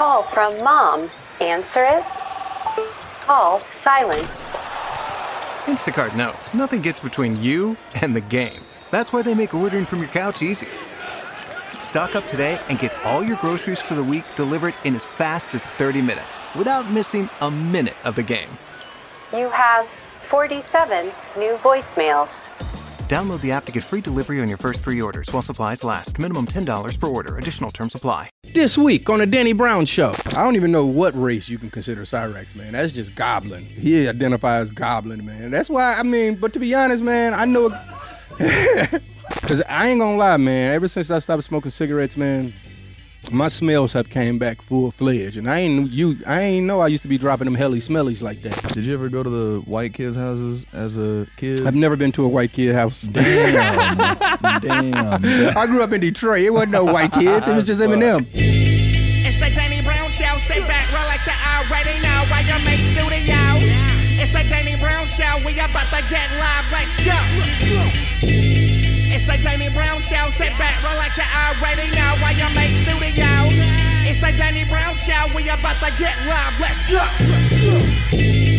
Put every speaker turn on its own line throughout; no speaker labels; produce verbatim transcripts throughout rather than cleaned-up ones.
call from Mom. Answer it. Call silence.
Instacart knows nothing gets between you and the game. That's why they make ordering from your couch easy. Stock up today and get all your groceries for the week delivered in as fast as thirty minutes without missing a minute of the game.
You have forty-seven new voicemails.
Download the app to get free delivery on your first three orders while supplies last. Minimum ten dollars per order. Additional terms apply.
This week on the Danny Brown Show, I don't even know what race you can consider Cyrax, man. That's just Goblin. He identifies Goblin, man. That's why, I mean, but to be honest, man, I know... Because I ain't gonna lie, man. Ever since I stopped smoking cigarettes, man, my smells have came back full-fledged. And I ain't you. I ain't know I used to be dropping them helly smellies like that.
Did you ever go to the white kids' houses as a kid?
I've never been to a white kid house.
Damn. Damn.
I grew up in Detroit. It wasn't no white kids. It was just Eminem.
It's the Danny Brown Show. Sit back, relax, you already know why you make studios. It's the Danny Brown Show. We about to get live. Let's go. Let's go. It's the Danny Brown Show. Sit back, relax, you already know why you make studios. It's the Danny Brown Show. We about to get live. Let's go. Let's go.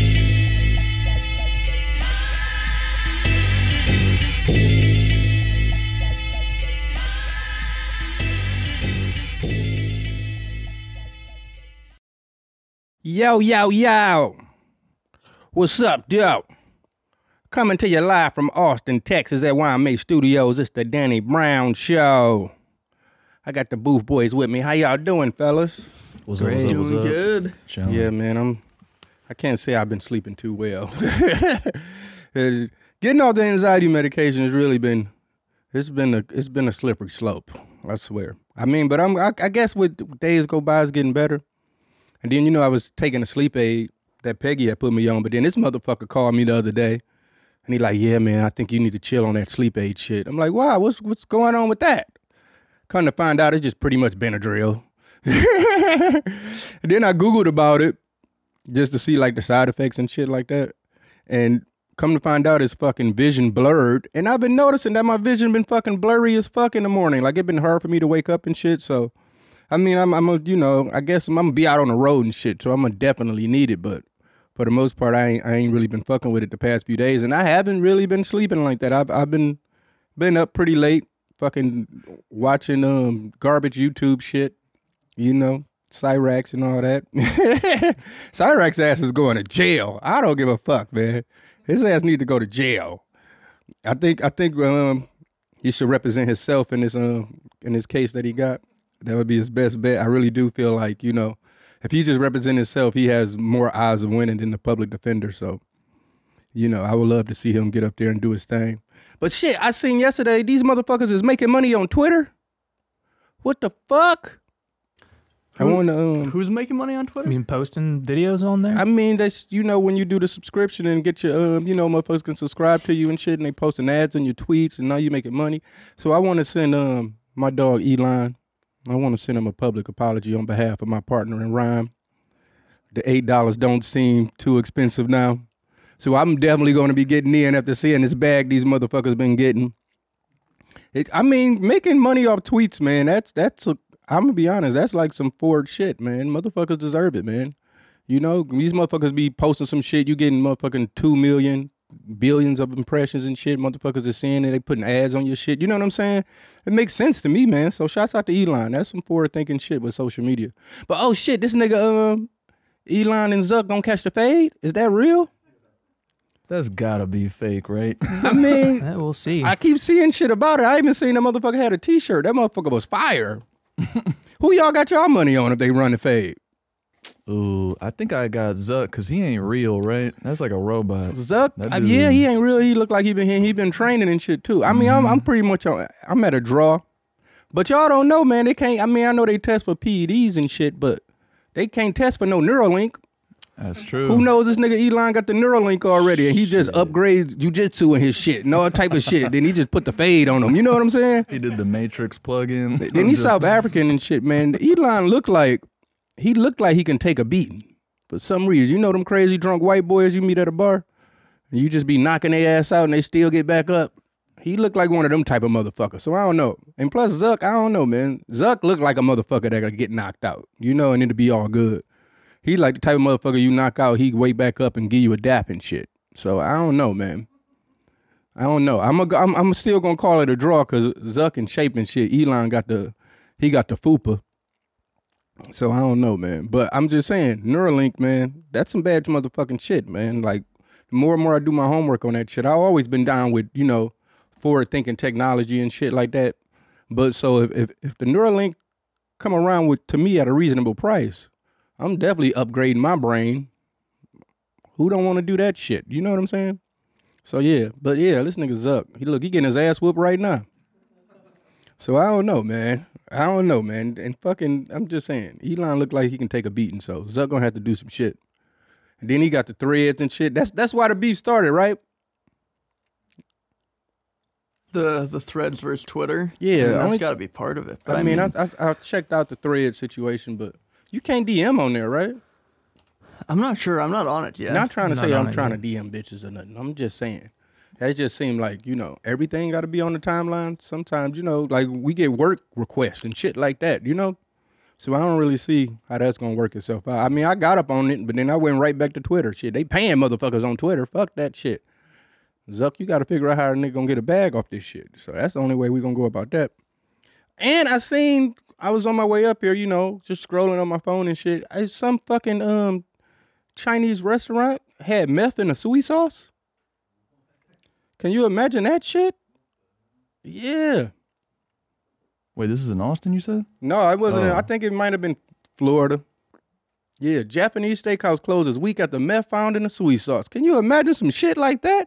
Yo, yo, yo. What's up, yo? Coming to you live from Austin, Texas at Y M A Studios. It's the Danny Brown Show. I got the Booth Boys with me. How y'all doing, fellas?
What's up, what's up, what's up?
Doing good.
Chilling.
Yeah, man, I'm... I can't say I've been sleeping too well. Getting off the anxiety medication has really been... It's been a it's been a slippery slope, I swear. I mean, but I'm I, I guess with days go by, it's getting better. And then, you know, I was taking a sleep aid that Peggy had put me on, but then this motherfucker called me the other day. And he like, yeah, man, I think you need to chill on that sleep aid shit. I'm like, wow, what's what's going on with that? Come to find out, it's just pretty much Benadryl. And then I Googled about it just to see like the side effects and shit like that. And come to find out, it's fucking vision blurred. And I've been noticing that my vision been fucking blurry as fuck in the morning. Like it been hard for me to wake up and shit. So, I mean, I'm, I'm a, you know, I guess I'm, I'm gonna be out on the road and shit. So I'm gonna definitely need it, but. For the most part, I ain't, I ain't really been fucking with it the past few days, and I haven't really been sleeping like that. I've I've been been up pretty late, fucking watching um garbage YouTube shit, you know, Cyrax and all that. Cyrax ass is going to jail. I don't give a fuck, man. His ass need to go to jail. I think I think um he should represent himself in this um in this case that he got. That would be his best bet. I really do feel like, you know. If he just represents himself, he has more odds of winning than the public defender. So, you know, I would love to see him get up there and do his thing. But shit, I seen yesterday, these motherfuckers is making money on Twitter. What the fuck?
Who,
I want to. Um,
who's making money on Twitter?
I mean, posting videos on there?
I mean, that's, you know, when you do the subscription and get your, um, you know, motherfuckers can subscribe to you and shit, and they posting ads on your tweets, and now you making money. So I want to send um my dog Elon. I want to send him a public apology on behalf of my partner in rhyme. The eight dollars don't seem too expensive now. So I'm definitely going to be getting in after seeing this bag these motherfuckers been getting. It, I mean, making money off tweets, man, that's, that's a, I'm going to be honest, that's like some Ford shit, man. Motherfuckers deserve it, man. You know, these motherfuckers be posting some shit, you getting motherfucking two million, billions of impressions and shit. Motherfuckers are seeing it, they putting ads on your shit. You know what I'm saying? It makes sense to me, man. So shouts out to Elon. That's some forward-thinking shit with social media. But oh shit, this nigga, um, Elon and Zuck gonna catch the fade? Is that real?
That's gotta be fake, right?
I mean,
yeah, we'll see.
I keep seeing shit about it. I even seen that motherfucker had a t-shirt. That motherfucker was fire. Who y'all got y'all money on if they run the fade?
Ooh, I think I got Zuck because he ain't real, right? That's like a robot.
Zuck? Uh, yeah, he ain't real. He look like he been he been training and shit too. I mean, mm-hmm. I'm I'm pretty much on. I'm at a draw, but y'all don't know, man. They can't. I mean, I know they test for P E Ds and shit, but they can't test for no Neuralink.
That's true.
Who knows this nigga Elon got the Neuralink already, and he just shit. upgrades jujitsu and his shit and all type of shit. Then he just put the fade on him. You know what I'm saying?
He did the Matrix plug-in.
Then he's just... South African and shit, man. Elon looked like he looked like he can take a beating for some reason. You know them crazy drunk white boys you meet at a bar, and you just be knocking their ass out and they still get back up. he looked like one of them type of motherfuckers. So I don't know. And plus Zuck, I don't know, man. Zuck looked like a motherfucker that could get knocked out, you know, and it'd be all good. He like the type of motherfucker you knock out, he wake back up and give you a dap and shit. So I don't know, man. I don't know. I'm a, I'm, I'm still gonna call it a draw because Zuck and Shape and shit. Elon got the, he got the fupa. So I don't know, man. But I'm just saying, Neuralink, man, that's some bad motherfucking shit, man. Like, the more and more I do my homework on that shit, I've always been down with, you know, forward-thinking technology and shit like that. But so if, if, if the Neuralink come around with, to me, at a reasonable price, I'm definitely upgrading my brain. Who don't want to do that shit? You know what I'm saying? So, yeah. But, yeah, this nigga's up. He look, he getting his ass whooped right now. So, I don't know, man. I don't know, man. And fucking, I'm just saying, Elon look like he can take a beating, so Zuck gonna have to do some shit. And then he got the threads and shit. That's that's why the beef started, right?
The the threads versus Twitter.
Yeah,
I mean, that's
only,
got to be part of it. But
I,
I
mean,
mean,
I, I I checked out the thread situation, but you can't D M on there, right?
I'm not sure. I'm not on it yet.
Not trying to
Not
say
on
I'm
it
trying
yet.
to D M bitches or nothing. I'm just saying. That just seemed like, you know, everything got to be on the timeline. Sometimes, you know, like we get work requests and shit like that, you know? So I don't really see how that's going to work itself out. I mean, I got up on it, but then I went right back to Twitter. Shit, they paying motherfuckers on Twitter. Fuck that shit. Zuck, you got to figure out how a nigga going to get a bag off this shit. So that's the only way we going to go about that. And I seen, I was on my way up here, you know, just scrolling on my phone and shit. I, some fucking um Chinese restaurant had meth in a soy sauce. Can you imagine that shit? Yeah.
Wait, this is in Austin, you said?
No, it wasn't.
Oh.
I think it might have been Florida. Yeah, Japanese steakhouse closes week after meth found in the soy sauce. Can you imagine some shit like that?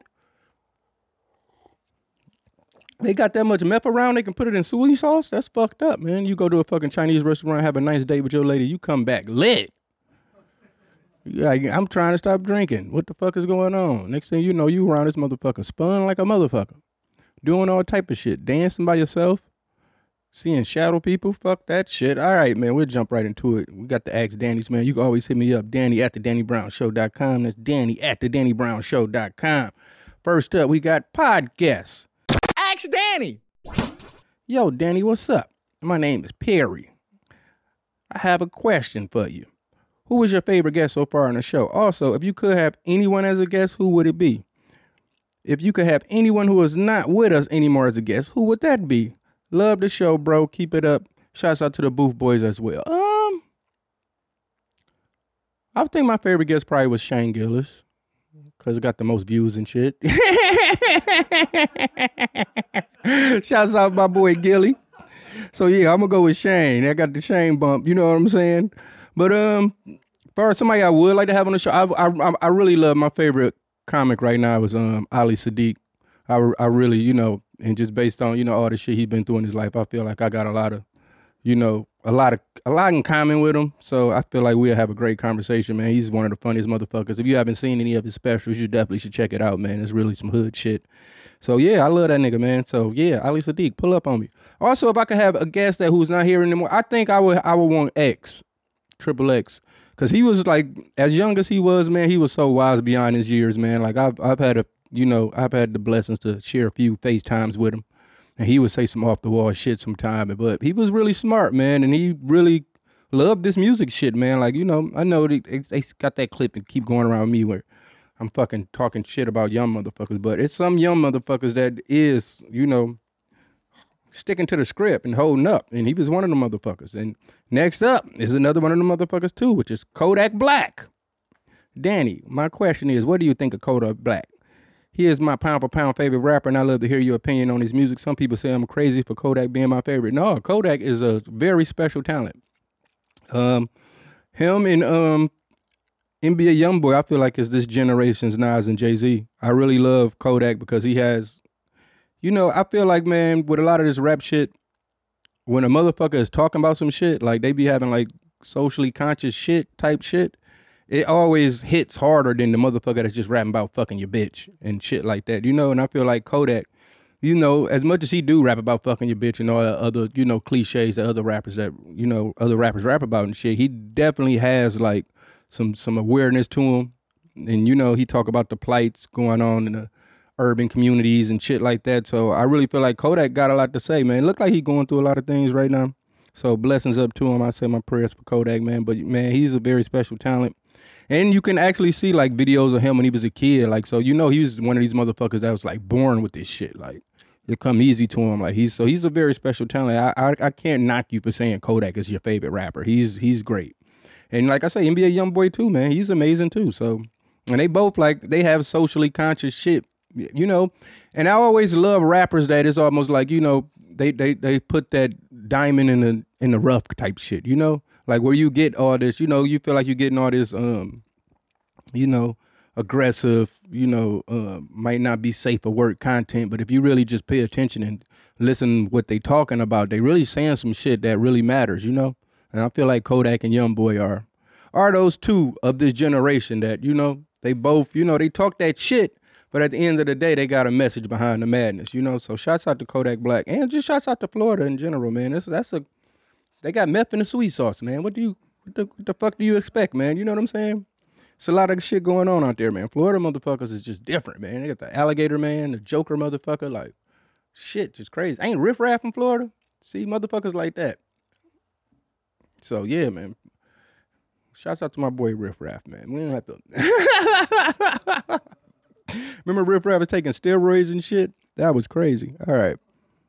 They got that much meth around, they can put it in soy sauce? That's fucked up, man. You go to a fucking Chinese restaurant, have a nice date with your lady, you come back lit. Like, I'm trying to stop drinking. What the fuck is going on? Next thing you know, you around this motherfucker, spun like a motherfucker. Doing all type of shit. Dancing by yourself. Seeing shadow people. Fuck that shit. All right, man, we'll jump right into it. We got the Ask Danny's, man. You can always hit me up. Danny at the Danny Brown Show dot com. That's Danny at the Danny Brown Show dot com. First up, we got podcasts.
Ask Danny.
Yo, Danny, what's up? My name is Perry. I have a question for you. Who was your favorite guest so far on the show? Also, if you could have anyone as a guest, who would it be? If you could have anyone who is not with us anymore as a guest, who would that be? Love the show, bro. Keep it up. Shouts out to the Booth Boys as well. Um, I think my favorite guest probably was Shane Gillis. Because it got the most views and shit. Shouts out my boy Gilly. So yeah, I'm going to go with Shane. I got the Shane bump. You know what I'm saying? But um, for somebody I would like to have on the show, I I I really love my favorite comic right now is um Ali Sadiq. I, I really, you know, and just based on, you know, all the shit he's been through in his life, I feel like I got a lot of, you know, a lot of a lot in common with him. So I feel like we'll have a great conversation, man. He's one of the funniest motherfuckers. If you haven't seen any of his specials, you definitely should check it out, man. It's really some hood shit. So yeah, I love that nigga, man. So yeah, Ali Sadiq, pull up on me. Also, if I could have a guest that who's not here anymore, I think I would I would want X. Triple X, because he was like, as young as he was, man, he was so wise beyond his years, man. Like I've I've had a, you know, I've had the blessings to share a few FaceTimes with him, and he would say some off the wall shit sometime, but he was really smart, man, and he really loved this music shit, man. Like, you know, I know they, they got that clip and keep going around me where I'm fucking talking shit about young motherfuckers, but it's some young motherfuckers that is, you know, sticking to the script and holding up, and he was one of the motherfuckers. And next up is another one of the motherfuckers too, which is Kodak Black. Danny, my question is, what do you think of Kodak Black? He is my pound for pound favorite rapper, and I love to hear your opinion on his music. Some people say I'm crazy for Kodak being my favorite. No, Kodak is a very special talent. Um, him and um, N B A Youngboy, I feel like is this generation's Nas and Jay-Z. I really love Kodak because he has, you know, I feel like, man, with a lot of this rap shit, when a motherfucker is talking about some shit, like they be having like socially conscious shit type shit, it always hits harder than the motherfucker that's just rapping about fucking your bitch and shit like that, you know? And I feel like Kodak, you know, as much as he do rap about fucking your bitch and all the other, you know, cliches that other rappers that, you know, other rappers rap about and shit, he definitely has like some some awareness to him. And, you know, he talk about the plights going on in the urban communities and shit like that. So I really feel like Kodak got a lot to say, man. It look like he going through a lot of things right now. So blessings up to him. I say my prayers for Kodak, man. But man, he's a very special talent. And you can actually see like videos of him when he was a kid. Like, so you know he was one of these motherfuckers that was like born with this shit. Like, it come easy to him. Like he's so he's a very special talent. I I, I can't knock you for saying Kodak is your favorite rapper. He's he's great. And like I say, N B A YoungBoy too, man. He's amazing too. So, and they both like they have socially conscious shit, you know. And I always love rappers that it's almost like, you know, they they they put that diamond in the in the rough type shit, you know, like where you get all this, you know, you feel like you're getting all this, um, you know, aggressive, you know, uh, might not be safe for work content, but if you really just pay attention and listen what they talking about, they really saying some shit that really matters, you know. And I feel like Kodak and YoungBoy are are those two of this generation that, you know, they both, you know, they talk that shit, but at the end of the day, they got a message behind the madness, you know. So shouts out to Kodak Black and just shouts out to Florida in general, man. That's that's a they got meth in the sweet sauce, man. What do you what the, what the fuck do you expect, man? You know what I'm saying? It's a lot of shit going on out there, man. Florida motherfuckers is just different, man. They got the alligator man, the Joker motherfucker, like shit, just crazy. Ain't Riff Raff from Florida? See, motherfuckers like that. So yeah, man. Shouts out to my boy Riff Raff, man. We don't have to. Remember Riff Raff was taking steroids and shit? That was crazy. All right.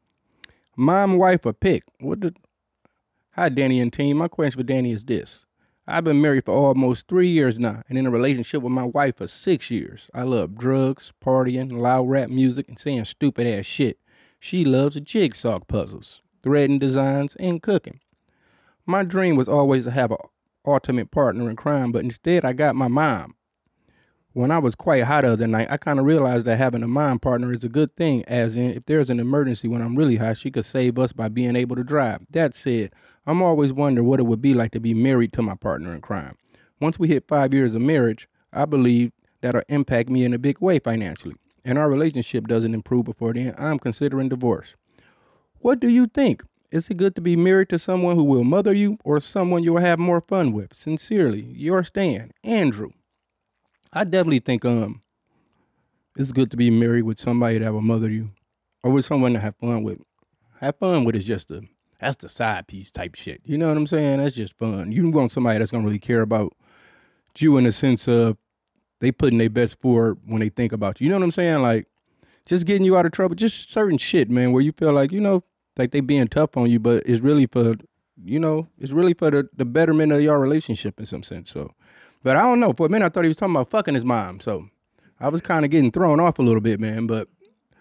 Mom, wife, or pick? What the? Hi, Danny and team. My question for Danny is this. I've been married for almost three years now and in a relationship with my wife for six years. I love drugs, partying, loud rap music, and saying stupid ass shit. She loves jigsaw puzzles, threading designs, and cooking. My dream was always to have an ultimate partner in crime, but instead I got my mom. When I was quite high the other night, I kind of realized that having a mom partner is a good thing, as in if there's an emergency when I'm really high, she could save us by being able to drive. That said, I'm always wondering what it would be like to be married to my partner in crime. Once we hit five years of marriage, I believe that'll impact me in a big way financially, and our relationship doesn't improve before then. I'm considering divorce. What do you think? Is it good to be married to someone who will mother you or someone you'll have more fun with? Sincerely, your Stan, Andrew. I definitely think um, it's good to be married with somebody that will mother you or with someone to have fun with. Have fun with is just a, that's the side piece type shit. You know what I'm saying? That's just fun. You want somebody that's going to really care about you in the sense of they putting their best forward when they think about you. You know what I'm saying? Like, just getting you out of trouble. Just certain shit, man, where you feel like, you know, like they being tough on you, but it's really for, you know, it's really for the, the betterment of your relationship in some sense. So, but I don't know. For a minute, I thought he was talking about fucking his mom. So I was kind of getting thrown off a little bit, man. But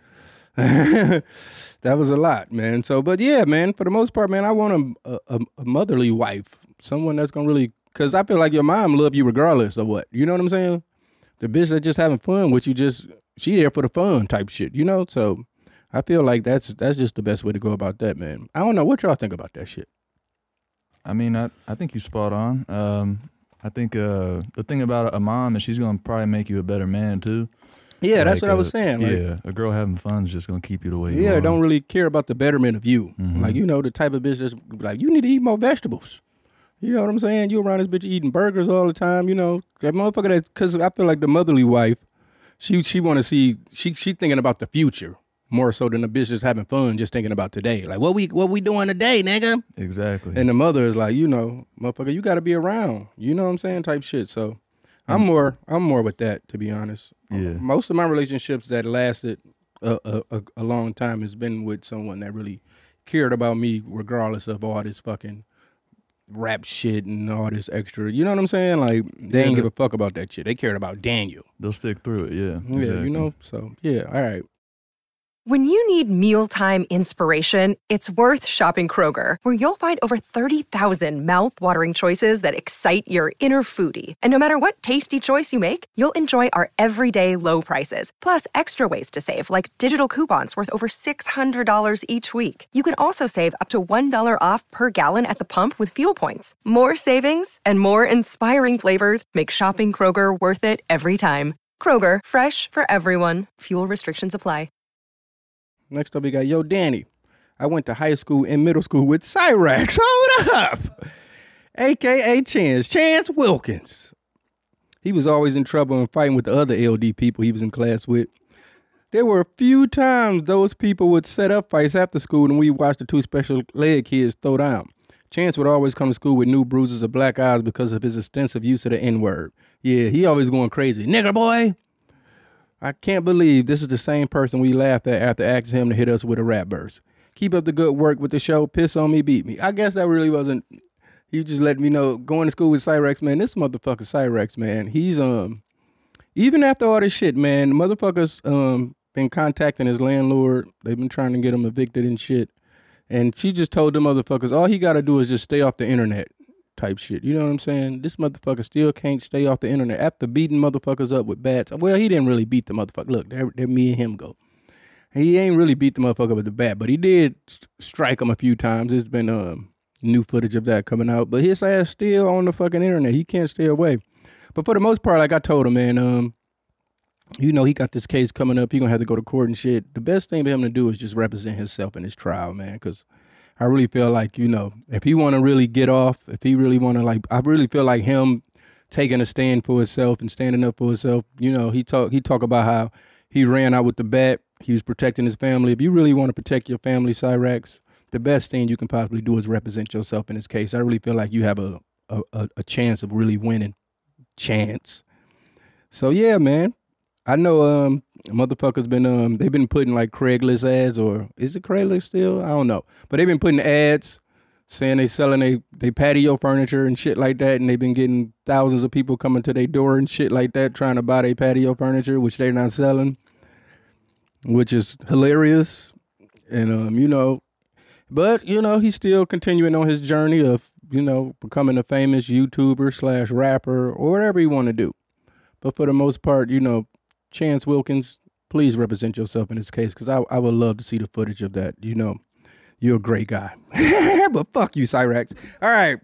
that was a lot, man. So, but yeah, man, for the most part, man, I want a, a, a motherly wife, someone that's going to really, because I feel like your mom love you regardless of what. You know what I'm saying? The bitch that's just having fun with you, just, she there for the fun type shit, you know? So I feel like that's that's just the best way to go about that, man. I don't know. What y'all think about that shit?
I mean, I, I think you spot on. Um, I think uh, the thing about a mom is she's going to probably make you a better man, too.
Yeah,
like
that's what
a,
I was saying. Like,
yeah, a girl having fun is just going to keep you the way you
yeah,
are.
don't really care about the betterment of you.
Mm-hmm.
Like, you know, the type of bitch that's like, you need to eat more vegetables. You know what I'm saying? You around this bitch eating burgers all the time, you know. That motherfucker, that, because I feel like the motherly wife, she she want to see, she she thinking about the future more so than the bitch just having fun, just thinking about today. Like, what we what we doing today, nigga?
Exactly.
And the mother is like, you know, motherfucker, you got to be around. You know what I'm saying? Type shit. So I'm more I'm more with that, to be honest.
Yeah.
Most of my relationships that lasted a, a, a, a long time has been with someone that really cared about me regardless of all this fucking rap shit and all this extra. You know what I'm saying? Like, they
yeah,
ain't
the,
give a fuck about that shit. They cared about Daniel.
They'll stick through it, yeah.
Yeah,
exactly.
you know? So, yeah, all right.
When you need mealtime inspiration, it's worth shopping Kroger, where you'll find over thirty thousand mouth-watering choices that excite your inner foodie. And no matter what tasty choice you make, you'll enjoy our everyday low prices, plus extra ways to save, like digital coupons worth over six hundred dollars each week. You can also save up to one dollar off per gallon at the pump with fuel points. More savings and more inspiring flavors make shopping Kroger worth it every time. Kroger, fresh for everyone. Fuel restrictions apply.
Next up, we got, yo, Danny. I went to high school and middle school with Cyrax. Hold up. A K A Chance. Chance Wilkins. He was always in trouble and fighting with the other L D people he was in class with. there were a few times those people would set up fights after school and we watched the two special ed kids throw down. Chance would always come to school with new bruises of black eyes because of his extensive use of the N-word. Yeah, he always going crazy. Nigger boy! I can't believe this is the same person we laughed at after asking him to hit us with a rap verse. Keep up the good work with the show. Piss on me, beat me. I guess that really wasn't... He just let me know, going to school with Cyrex, man, this motherfucker Cyrex, man, he's, um... even after all this shit, man, the motherfucker's um, been contacting his landlord. They've been trying to get him evicted and shit. And she just told the motherfuckers, all he got to do is just stay off the internet type shit. You know what I'm saying? This motherfucker still can't stay off the internet after beating motherfuckers up with bats. Well, he didn't really beat the motherfucker. Look, there, there me and him go. He ain't really beat the motherfucker with the bat, but he did strike him a few times. There's been um, new footage of that coming out. But his ass still on the fucking internet. He can't stay away. But for the most part, like I told him, man, um, you know, he got this case coming up. He gonna have to go to court and shit. The best thing for him to do is just represent himself in his trial, man, because I really feel like, you know, if he want to really get off, if he really want to, like, I really feel like him taking a stand for himself and standing up for himself. You know, he talk he talk about how he ran out with the bat. He was protecting his family. If you really want to protect your family, Cyrex, the best thing you can possibly do is represent yourself in this case. I really feel like you have a a, a chance of really winning. Chance. So yeah, man. I know um motherfuckers been um they've been putting like Craigslist ads, or is it Craigslist still? I don't know. But they've been putting ads saying they selling they they patio furniture and shit like that, and they've been getting thousands of people coming to their door and shit like that trying to buy their patio furniture, which they're not selling, which is hilarious. And um, you know, but you know, he's still continuing on his journey of, you know, becoming a famous YouTuber slash rapper or whatever you want to do. But for the most part, you know, Chance Wilkins, please represent yourself in this case, because I, I would love to see the footage of that. You know, you're a great guy. But fuck you, Cyrex. All right.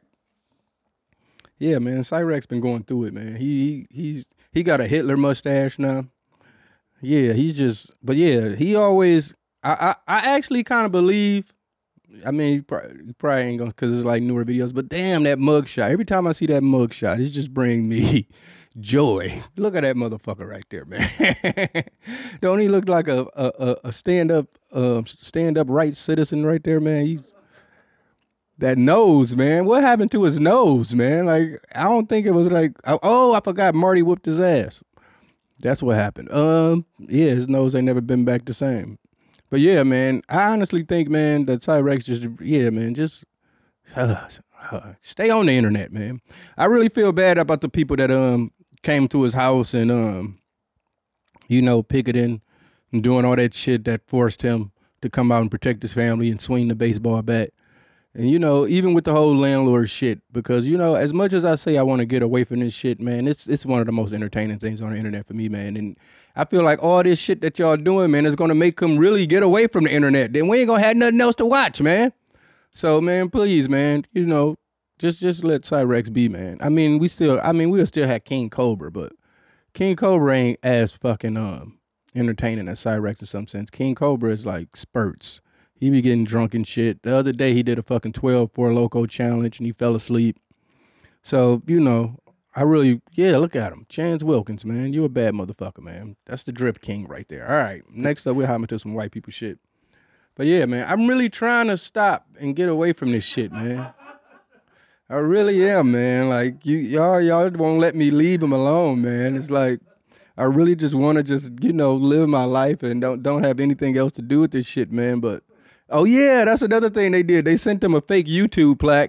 Yeah, man, Cyrex been going through it, man. He, he he's he got a Hitler mustache now. Yeah, he's just, but yeah, he always, I, I, I actually kind of believe, I mean, you probably, you probably ain't gonna, because it's like newer videos, but damn, that mugshot. Every time I see that mugshot, it just bring me joy. Look at that motherfucker right there, man. Don't he look like a a, a stand up uh, stand up right citizen right there, man? He's that nose, man. What happened to his nose, man? Like, I don't think it was like, oh, I forgot Marty whooped his ass. That's what happened. Um, yeah, his nose ain't never been back the same. But yeah, man, I honestly think, man, that Cyrex just, yeah, man, just uh, uh, stay on the internet, man. I really feel bad about the people that um came to his house and, um, you know, picketing and doing all that shit that forced him to come out and protect his family and swing the baseball bat. And, you know, even with the whole landlord shit, because, you know, as much as I say I want to get away from this shit, man, it's it's one of the most entertaining things on the internet for me, man. And I feel like all this shit that y'all doing, man, is going to make them really get away from the internet. Then we ain't going to have nothing else to watch, man. So, man, please, man, you know, Just just let Cyrex be, man. I mean, we still, I mean, we'll still have King Cobra, but King Cobra ain't as fucking um entertaining as Cyrex in some sense. King Cobra is like spurts. He be getting drunk and shit. The other day he did a fucking twelve Four Loko challenge and he fell asleep. So, you know, I really, yeah, look at him. Chance Wilkins, man. You a bad motherfucker, man. That's the Drip King right there. All right. Next up, we're hopping to some white people shit. But yeah, man, I'm really trying to stop and get away from this shit, man. I really am, man. Like, you, y'all, y'all won't let me leave him alone, man. It's like, I really just want to just, you know, live my life and don't don't have anything else to do with this shit, man. But, oh yeah, that's another thing they did. They sent him a fake YouTube plaque.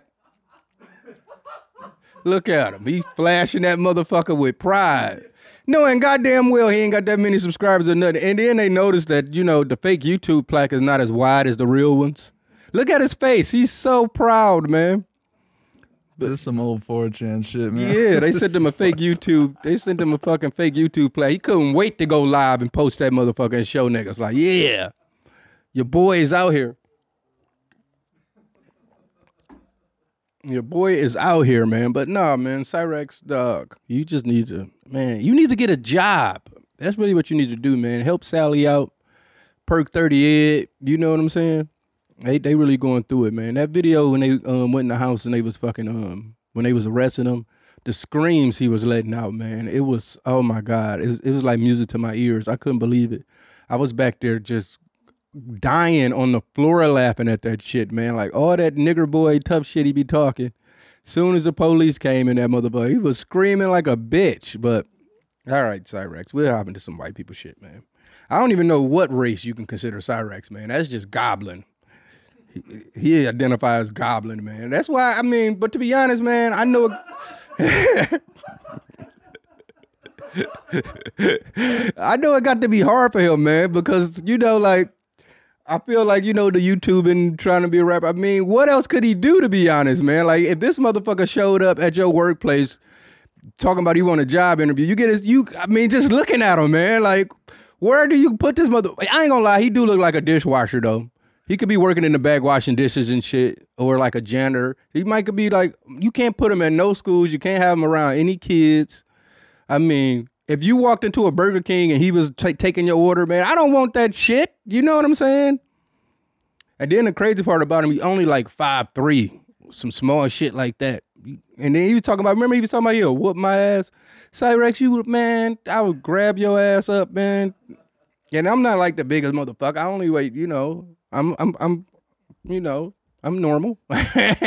Look at him. He's flashing that motherfucker with pride. Knowing goddamn well he ain't got that many subscribers or nothing. And then they noticed that, you know, the fake YouTube plaque is not as wide as the real ones. Look at his face. He's so proud, man.
But this is some old four chan shit, man.
Yeah, they sent him a fake YouTube. They sent him a fucking fake YouTube play. He couldn't wait to go live and post that motherfucker and show niggas like, yeah, your boy is out here. Your boy is out here, man. But nah, man, Cyrex, dog, you just need to, man, you need to get a job. That's really what you need to do, man. Help Sally out. Perk thirty Ed, you know what I'm saying? They they really going through it, man. That video when they um went in the house and they was fucking um when they was arresting him, the screams he was letting out, man. It was, oh my God, it, it was like music to my ears. I couldn't believe it. I was back there just dying on the floor laughing at that shit, man. Like all that nigger boy tough shit he be talking. Soon as the police came in, that motherfucker, he was screaming like a bitch. But all right, Cyrex, we'll hop into some white people shit, man. I don't even know what race you can consider Cyrex, man. That's just goblin. He, he identifies goblin, man. That's why, I mean, but to be honest, man, I know. I know it got to be hard for him, man, because, you know, like, I feel like, you know, the YouTube and trying to be a rapper. I mean, what else could he do, to be honest, man? Like, if this motherfucker showed up at your workplace talking about he want a job interview, you get his, you, I mean, just looking at him, man, like, where do you put this mother? I ain't gonna lie, he do look like a dishwasher, though. He could be working in the back washing dishes and shit, or like a janitor. He might could be like, you can't put him in no schools. You can't have him around any kids. I mean, if you walked into a Burger King and he was t- taking your order, man, I don't want that shit. You know what I'm saying? And then the crazy part about him, he only like five three, some small shit like that. And then he was talking about, remember he was talking about, he'll whoop my ass. Cyrex, you would, man, I would grab your ass up, man. And I'm not like the biggest motherfucker. I only wait, you know, I'm, I'm, I'm, you know, I'm normal. All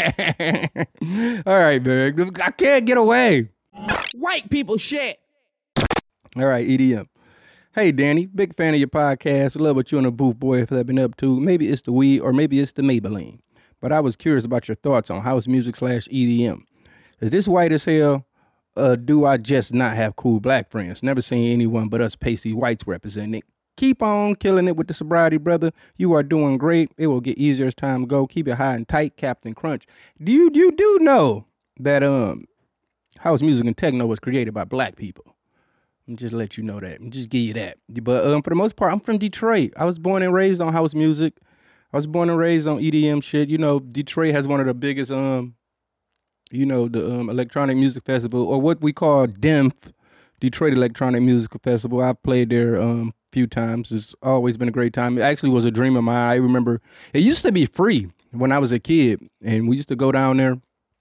right, man. I can't get away.
White people shit.
All right, E D M. Hey, Danny, big fan of your podcast. I love what you and the booth boy have been up to. Maybe it's the weed or maybe it's the Maybelline. But I was curious about your thoughts on house music slash E D M. Is this white as hell? Uh, do I just not have cool black friends? Never seen anyone but us pasty whites representing. Keep on killing it with the sobriety, brother. You are doing great. It will get easier as time go. Keep it high and tight, Captain Crunch. Do you, you do know that um house music and techno was created by black people? Just let you know that. Just give you that. But um, for the most part, I'm from Detroit. I was born and raised on house music. I was born and raised on E D M shit. You know, Detroit has one of the biggest, um, you know, the um, electronic music festival, or what we call D E M F, Detroit Electronic Music Festival. I've played there um few times. It's always been a great time. It actually was a dream of mine. I remember it used to be free when I was a kid, and we used to go down there,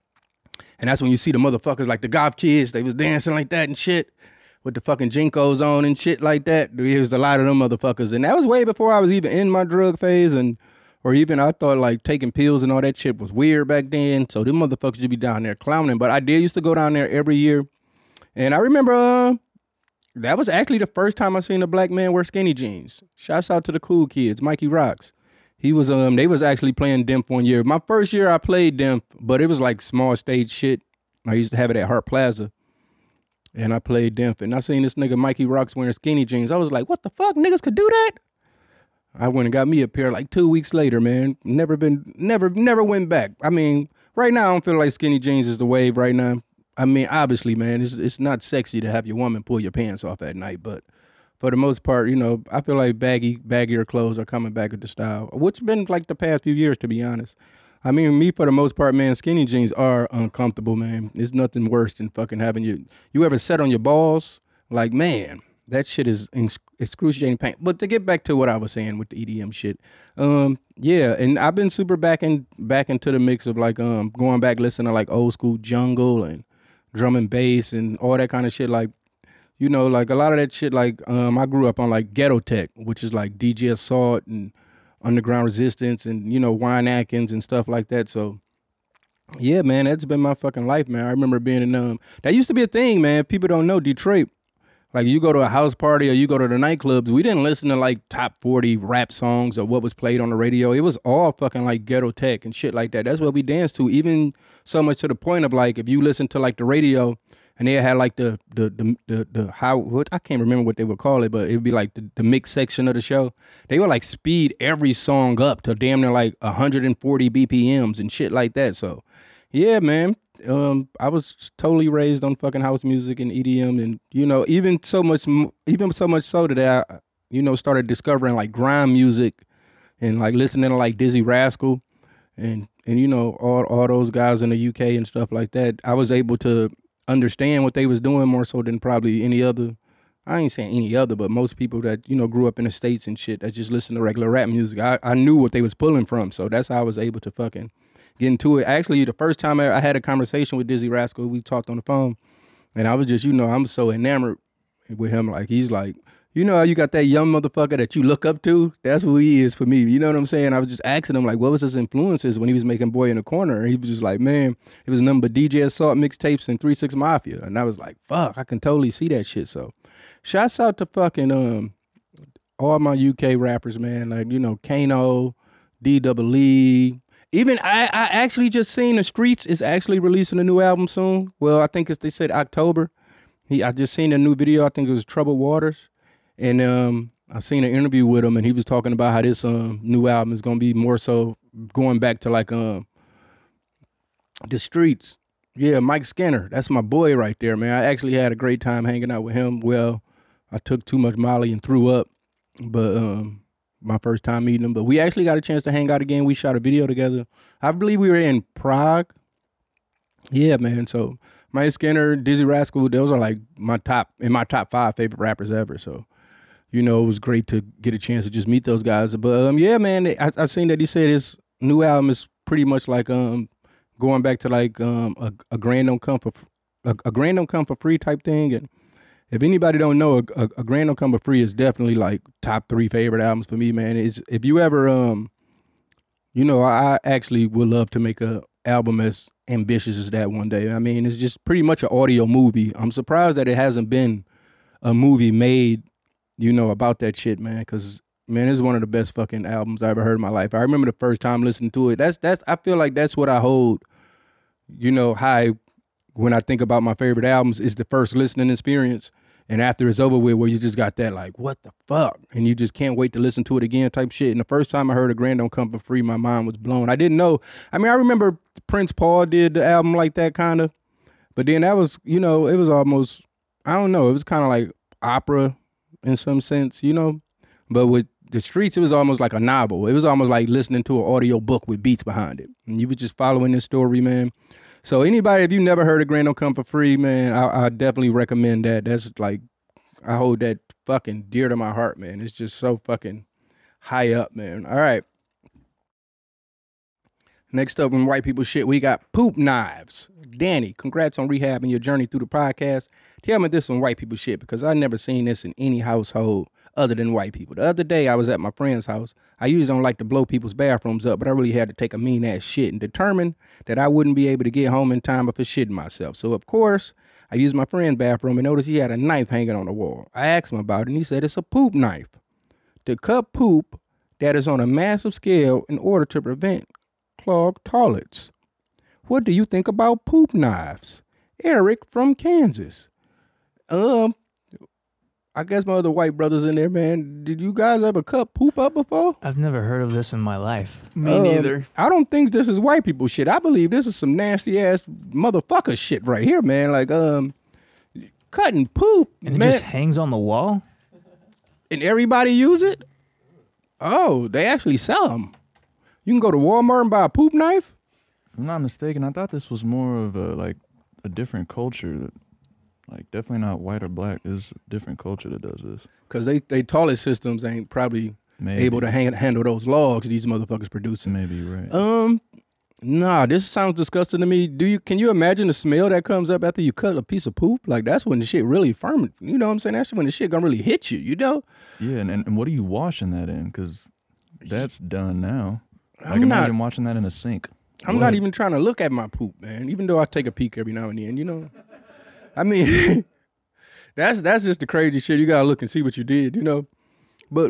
and that's when you see the motherfuckers like the goth kids. They was dancing like that and shit, with the fucking Jinkos on and shit like that. There was a lot of them motherfuckers. And that was way before I was even in my drug phase, and or even I thought like taking pills and all that shit was weird back then. So them motherfuckers should be down there clowning. But I did used to go down there every year. And I remember uh, that was actually the first time I seen a black man wear skinny jeans. Shouts out to the cool kids, Mikey Rocks. He was, um, they was actually playing D E M F one year. My first year I played D E M F, but it was like small stage shit. I used to have it at Hart Plaza. And I played D E M F, and I seen this nigga Mikey Rocks wearing skinny jeans. I was like, what the fuck? Niggas could do that? I went and got me a pair like two weeks later, man. Never been, never, never went back. I mean, right now I don't feel like skinny jeans is the wave right now. I mean, obviously, man, it's it's not sexy to have your woman pull your pants off at night, but for the most part, you know, I feel like baggy, baggier clothes are coming back into style, which been like the past few years, to be honest. I mean, me, for the most part, man, skinny jeans are uncomfortable, man. There's nothing worse than fucking having you, you ever set on your balls? Like, man, that shit is excruciating pain. But to get back to what I was saying with the E D M shit, um, yeah, and I've been super back, in, back into the mix of like um going back listening to like old school jungle and drum and bass and all that kind of shit. Like, you know, like a lot of that shit, like um I grew up on like Ghetto Tech, which is like D J Assault and Underground Resistance and, you know, Wine Atkins and stuff like that. So yeah, man, that's been my fucking life, man. I remember being in um that used to be a thing, man. People don't know Detroit. Like, you go to a house party or you go to the nightclubs, we didn't listen to like top forty rap songs or what was played on the radio. It was all fucking like Ghetto Tech and shit like that. That's what we danced to, even so much to the point of like, if you listen to like the radio and they had like the, the, the, the, the how, what, I can't remember what they would call it, but it'd be like the, the mix section of the show. They would like speed every song up to damn near like one hundred forty B P Ms and shit like that. So yeah, man. Um, I was totally raised on fucking house music and E D M, and you know, even so much, even so much so that I, you know, started discovering like grime music, and like listening to like Dizzy Rascal, and and you know, all all those guys in the U K and stuff like that. I was able to understand what they was doing more so than probably any other. I ain't saying any other, but most people that, you know, grew up in the States and shit that just listen to regular rap music. I I knew what they was pulling from, so that's how I was able to fucking get into it. Actually, the first time I had a conversation with Dizzy Rascal, we talked on the phone, and I was just, you know, I'm so enamored with him. Like, he's like, you know how you got that young motherfucker that you look up to? That's who he is for me. You know what I'm saying? I was just asking him, like, what was his influences when he was making Boy in the Corner? And he was just like, man, it was nothing but D J Assault mixtapes and three six Mafia. And I was like, fuck, I can totally see that shit. So shouts out to fucking um all my U K rappers, man. Like, you know, Kano, D Double E. Even I, I actually just seen The Streets is actually releasing a new album soon. Well, I think it's, they said October. He, I just seen a new video. I think it was Troubled Waters. And um, I seen an interview with him, and he was talking about how this um, new album is going to be more so going back to like um, The Streets. Yeah, Mike Skinner. That's my boy right there, man. I actually had a great time hanging out with him. Well, I took too much Molly and threw up, but um, my first time meeting him. But we actually got a chance to hang out again. We shot a video together. I believe we were in Prague. Yeah, man. So Mike Skinner, Dizzy Rascal, those are like my top, in my top five favorite rappers ever. So, you know, it was great to get a chance to just meet those guys. But um, yeah, man, I, I seen that he said his new album is pretty much like um going back to like um a, a grand don't come for a, a grand don't come for free type thing. And if anybody don't know, a, a, a grand don't come for free is definitely like top three favorite albums for me, man. It's if you ever um, you know, I actually would love to make a album as ambitious as that one day. I mean, it's just pretty much an audio movie. I'm surprised that it hasn't been a movie made, you know, about that shit, man. Because man, it's one of the best fucking albums I ever heard in my life. I remember the first time listening to it. That's that's. I feel like that's what I hold, you know, high when I think about my favorite albums is the first listening experience. And after it's over with, where you just got that like, what the fuck? And you just can't wait to listen to it again type shit. And the first time I heard A Grand Don't Come For Free, my mind was blown. I didn't know. I mean, I remember Prince Paul did the album like that kind of. But then that was, you know, it was almost, I don't know, it was kind of like opera in some sense, you know. But with The Streets, it was almost like a novel. It was almost like listening to an audio book with beats behind it. And you were just following this story, man. So anybody, if you never heard of Grand Don't Come For Free, man, I, I definitely recommend that. That's like, I hold that fucking dear to my heart, man. It's just so fucking high up, man. All right. Next up in White People Shit, we got Poop Knives. Danny, congrats on rehabbing your journey through the podcast. Tell me this on White People Shit, because I never seen this in any household other than white people. The other day, I was at my friend's house. I usually don't like to blow people's bathrooms up, but I really had to take a mean-ass shit and determined that I wouldn't be able to get home in time before shitting myself. So, of course, I used my friend's bathroom and noticed he had a knife hanging on the wall. I asked him about it, and he said it's a poop knife to cut poop that is on a massive scale in order to prevent clogged toilets. What do you think about poop knives? Eric from Kansas. Um... I guess my other white brothers in there, man. Did you guys ever cut poop up before?
I've never heard of this in my life.
Me
um,
neither.
I don't think this is white people shit. I believe this is some nasty ass motherfucker shit right here, man. Like, um, cutting poop,
And it
man.
just hangs on the wall?
And everybody use it? Oh, they actually sell them. You can go to Walmart and buy a poop knife?
If I'm not mistaken, I thought this was more of a, like, a different culture that, like, definitely not white or black. There's a different culture that does this.
Because they, they toilet systems ain't probably
Maybe.
able to hang, handle those logs these motherfuckers producing.
Maybe you're right.
Um, nah, this sounds disgusting to me. Do you can you imagine the smell that comes up after you cut a piece of poop? Like, that's when the shit really firm. You know what I'm saying? That's when the shit gonna really hit you, you know?
Yeah, and, and what are you washing that in? Because that's done now. Like,
I'm not-
imagine washing that in a sink.
I'm
What?
not even trying to look at my poop, man. Even though I take a peek every now and then, you know? I mean, that's that's just the crazy shit. You gotta look and see what you did, you know? But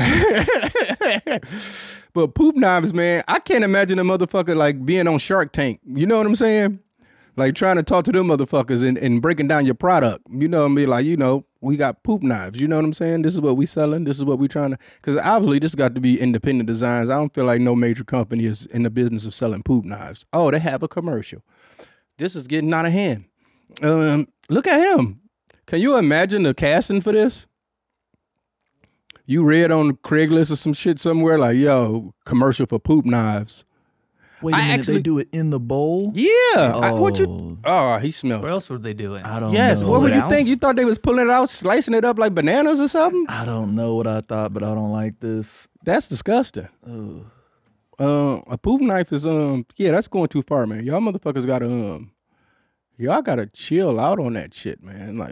but poop knives, man, I can't imagine a motherfucker like being on Shark Tank. You know what I'm saying? Like trying to talk to them motherfuckers and, and breaking down your product. You know what I mean? Like, you know, we got poop knives. You know what I'm saying? This is what we selling. This is what we trying to, because obviously this got to be independent designs. I don't feel like no major company is in the business of selling poop knives. Oh, they have a commercial. This is getting out of hand. Um, look at him. Can you imagine the casting for this? You read on Craigslist or some shit somewhere like, yo, commercial for poop knives.
Wait a
I
minute,
actually-
they do it in the bowl?
Yeah. I, what you?
Oh.
Oh, he smelled.
Where else would they do it?
I don't
Yes.
know.
What would
it
you
out?
think? You thought they was pulling it out, slicing it up like bananas or something?
I don't know what I thought, but I don't like this.
That's disgusting.
Ugh.
Um, a poop knife is um, yeah, that's going too far, man. Y'all motherfuckers gotta um, y'all gotta chill out on that shit, man. Like,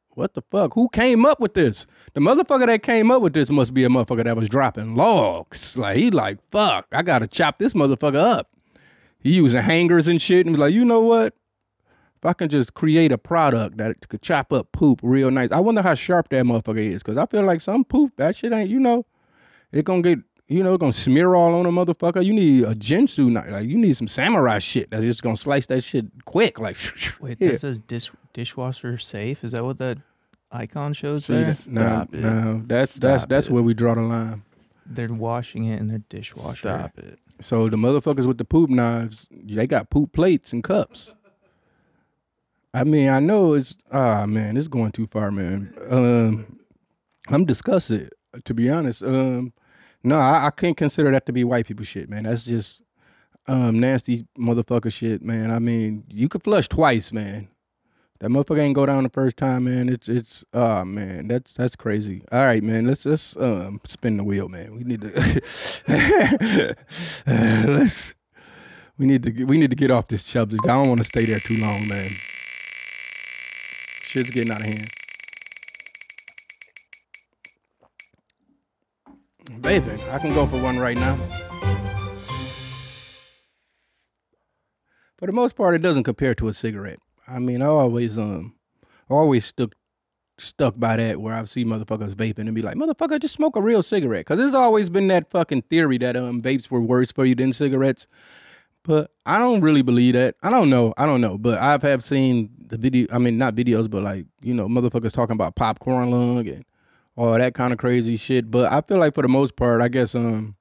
what the fuck? Who came up with this? The motherfucker that came up with this must be a motherfucker that was dropping logs. Like, he like, fuck, I gotta chop this motherfucker up. He using hangers and shit and was like, you know what? If I can just create a product that could chop up poop real nice. I wonder how sharp that motherfucker is, because I feel like some poop, that shit ain't, you know, it gonna get, you know, it gonna smear all on a motherfucker. You need a Jinsu knife. Like, you need some samurai shit that's just gonna slice that shit quick. Like,
Wait,
yeah.
that says dish, dishwasher safe? Is that what that icon shows there?
No,
Stop it.
no, that's
Stop
that's that's
it.
where we draw the line.
They're washing it in their dishwasher.
Stop it.
So the motherfuckers with the poop knives, they got poop plates and cups. I mean, I know it's, ah, man, it's going too far, man. Um, I'm disgusted, to be honest. Um, no, I, I can't consider that to be white people shit, man. That's just um, nasty motherfucker shit, man. I mean, you could flush twice, man. That motherfucker ain't go down the first time, man. It's, it's, oh, man, that's that's crazy. All right, man, let's let's um, spin the wheel, man. We need to, let's, we need to, we need to get off this Chubbs. I don't want to stay there too long, man. Shit's getting out of hand. Baby, I can go for one right now. For the most part, it doesn't compare to a cigarette. I mean, I always um, always stuck stuck by that where I see motherfuckers vaping and be like, motherfucker, just smoke a real cigarette. Because there's always been that fucking theory that um vapes were worse for you than cigarettes. But I don't really believe that. I don't know. I don't know. But I've have seen the video. I mean, not videos, but like, you know, motherfuckers talking about popcorn lung and all that kind of crazy shit. But I feel like for the most part, I guess, um,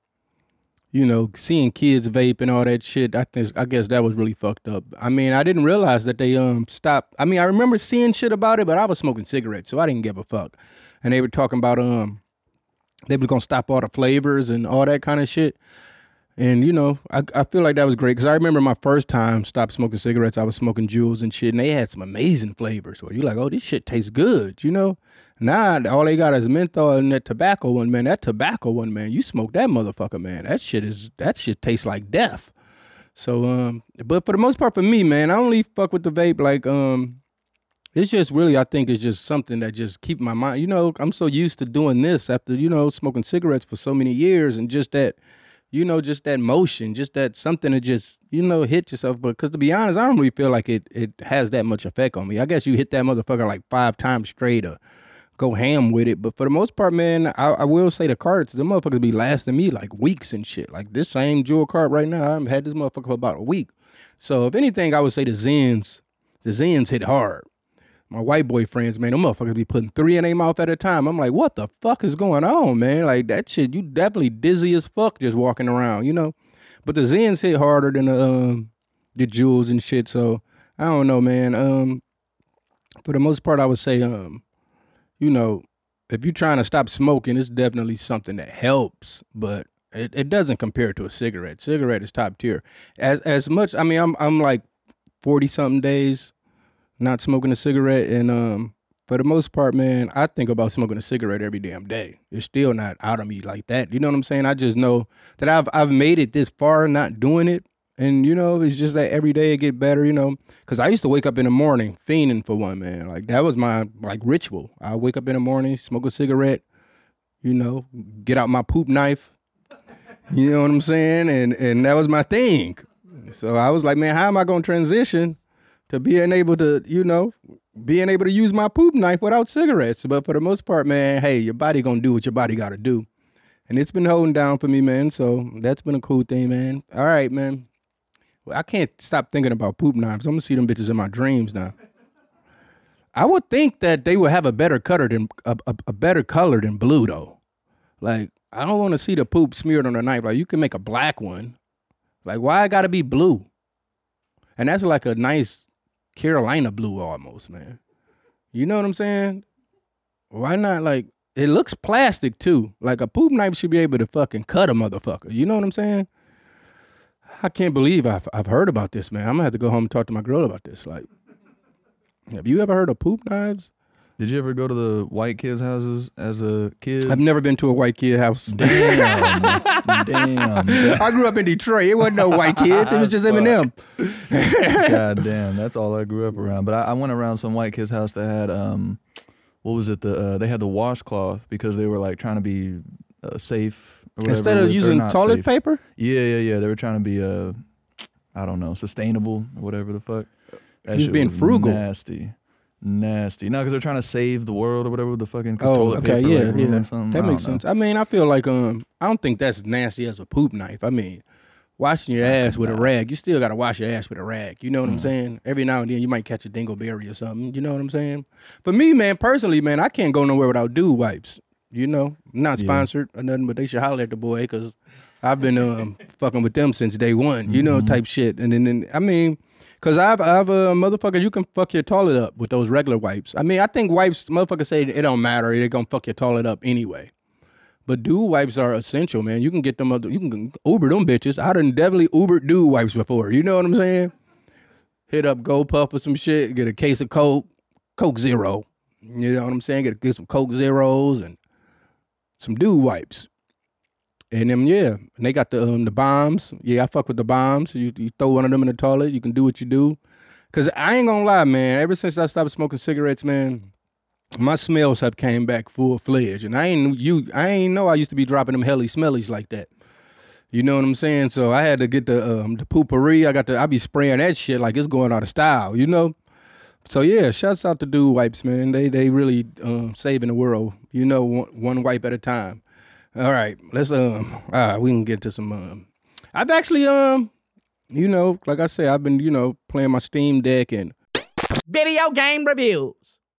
you know, seeing kids vape and all that shit, I think, I guess that was really fucked up. I mean, I didn't realize that they um stopped. I mean, I remember seeing shit about it, but I was smoking cigarettes, so I didn't give a fuck. And they were talking about um, they were gonna stop all the flavors and all that kind of shit. And, you know, I I feel like that was great, because I remember my first time stopped smoking cigarettes, I was smoking Juuls and shit, and they had some amazing flavors. So you're like, oh, this shit tastes good, you know? Now, all they got is menthol and that tobacco one, man. That tobacco one, man, you smoke that motherfucker, man. That shit is, that shit tastes like death. So, um, but for the most part for me, man, I only fuck with the vape, like, um, it's just really, I think it's just something that just keep my mind, you know, I'm so used to doing this after, you know, smoking cigarettes for so many years, and just that, you know, just that motion, just that something to just, you know, hit yourself. But because to be honest, I don't really feel like it it has that much effect on me. I guess you hit that motherfucker like five times straight or go ham with it. But for the most part, man, I, I will say the carts, the motherfuckers be lasting me like weeks and shit. Like this same Juul cart right now, I've had this motherfucker for about a week. So if anything, I would say the Zens, the Zens hit hard. My white boy friends, man, them motherfuckers be putting three in their mouth at a time. I'm like, what the fuck is going on, man? Like, that shit, you definitely dizzy as fuck just walking around, you know? But the Zens hit harder than the, um, the Juuls and shit, so I don't know, man. Um, for the most part, I would say, um, you know, if you're trying to stop smoking, it's definitely something that helps, but it, it doesn't compare to a cigarette. Cigarette is top tier. As as much, I mean, I'm I'm like forty-something days not smoking a cigarette, and um, for the most part, man, I think about smoking a cigarette every damn day. It's still not out of me like that. You know what I'm saying? I just know that I've I've made it this far not doing it, and you know, it's just that every day it get better. You know, because I used to wake up in the morning fiending for one, man. Like that was my like ritual. I wake up in the morning, smoke a cigarette, you know, get out my poop knife. You know what I'm saying? And and that was my thing. So I was like, man, how am I gonna transition to being able to, you know, being able to use my poop knife without cigarettes? But for the most part, man, hey, your body gonna do what your body gotta do. And it's been holding down for me, man. So that's been a cool thing, man. All right, man. Well, I can't stop thinking about poop knives. I'm gonna see them bitches in my dreams now. I would think that they would have a better color than a, a, a better color than blue, though. Like, I don't want to see the poop smeared on the knife. Like, you can make a black one. Like, why it gotta be blue? And that's like a nice Carolina blue almost, man. You know what I'm saying? Why not? Like, it looks plastic too. Like a poop knife should be able to fucking cut a motherfucker. You know what I'm saying? I can't believe I've I've heard about this, man. I'm gonna have to go home and talk to my girl about this. Like, have you ever heard of poop knives?
Did you ever go to the white kids' houses as a kid?
I've never been to a white kid house.
Damn. Damn.
I grew up in Detroit. It wasn't no white kids. It was just Eminem.
God damn. That's all I grew up around. But I, I went around some white kids' house that had um, what was it? The uh, they had the washcloth because they were like trying to be uh, safe or whatever,
Instead of
with,
using toilet
safe.
paper.
Yeah, yeah, yeah. They were trying to be uh, I don't know, sustainable or whatever the fuck. That
He was
shit
being
was
frugal.
Nasty. Nasty. No, because they're trying to save the world or whatever with the fucking cause
Oh,
toilet
okay,
paper
yeah,
like, ruined
yeah.
something.
That
I
makes
don't know.
sense. I mean, I feel like um, I don't think that's nasty as a poop knife. I mean, washing your ass with a rag, you still got to wash your ass with a rag. You know what
Mm.
I'm saying? Every now and then you might catch a dingleberry or something. You know what I'm saying? For me, man, personally, man, I can't go nowhere without dude wipes. You know, I'm not
Yeah.
sponsored or nothing, but they should holler at the boy because I've been um fucking with them since day one. You know,
Mhm.
type shit. And then, then I mean. Cause I've I've a uh, motherfucker, you can fuck your toilet up with those regular wipes. I mean, I think wipes, motherfuckers say it don't matter, they're gonna fuck your toilet up anyway. But dude wipes are essential, man. You can get them other, you can Uber them bitches. I done definitely Ubered dude wipes before. You know what I'm saying? Hit up GoPuff or some shit, get a case of Coke, Coke Zero. You know what I'm saying? Get get some Coke Zeros and some dude wipes. And them, yeah, and they got the um, the bombs. Yeah, I fuck with the bombs. You, you throw one of them in the toilet, you can do what you do. Cause I ain't gonna lie, man. Ever since I stopped smoking cigarettes, man, my smells have came back full fledged. And I ain't you, I ain't know I used to be dropping them helly smellies like that. You know what I'm saying? So I had to get the um, the poopery. I got the I be spraying that shit like it's going out of style. You know. So yeah, shouts out to dude wipes, man. They they really um, saving the world. You know, one, one wipe at a time. All right, let's um, all right, we can get to some um. I've actually um, you know, like I say, I've been you know playing my Steam Deck and
Video game reviews.